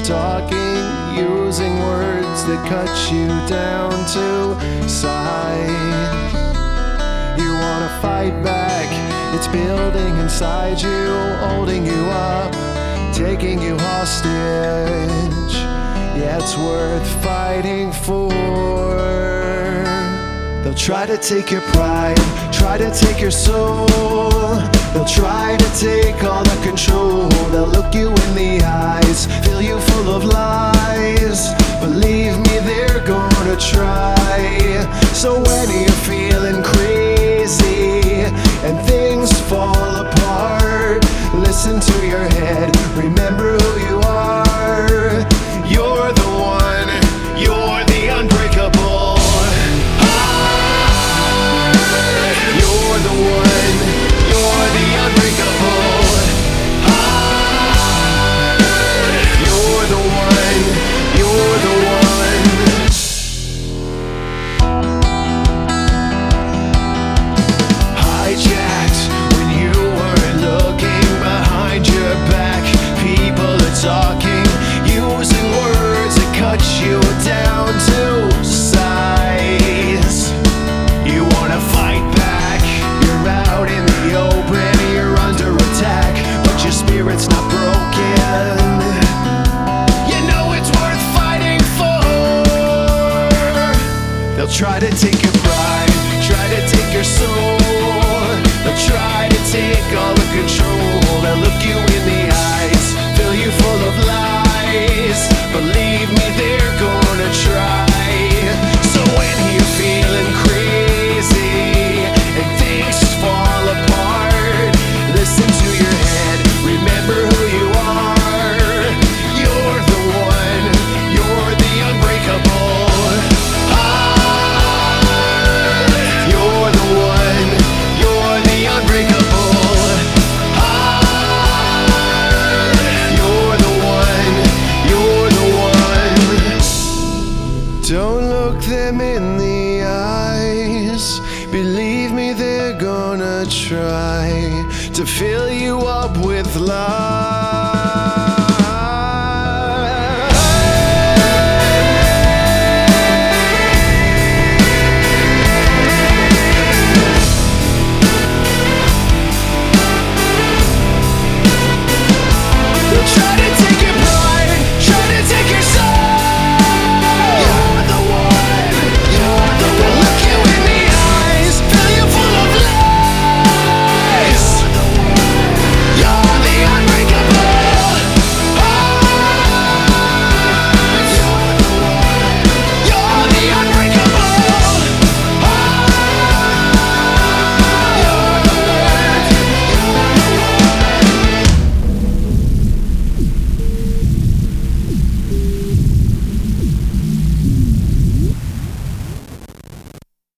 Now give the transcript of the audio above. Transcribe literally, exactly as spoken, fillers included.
talking, using words that cut you down to size. You wanna fight back, it's building inside you, holding you up, taking you hostage. Yeah, it's worth fighting for. They'll try to take your pride, try to take your soul. They'll try to take all the control. They'll look you in the eyes, fill you full of lies. Believe me, they're gonna try. So when you're feeling crazy and things fall apart, listen to your head, remember who you are. You're the one, you're the unbreakable. You're the one, you're the unbreakable. You're the one, you're the one. Hijacked when you weren't looking behind your back. People are talking, using words that cut you down to size. You wanna fight back, you're out in the open, you're under attack, but your spirit's not broken. You know it's worth fighting for. They'll try to take your pride, try to take your soul. They'll try to take all the control. They'll look you in the eyes, fill you full of lies. Believe me, they're gonna try. So when you're feeling crazy and things fall apart, listen to your head, remember who you are. You're the one, you're the unbreakable. Ah, you're the one, you're the unbreakable. Ah, you're the one, you're the one. Don't look them in the eyes, believe me, they're gonna try to fill you up with lies.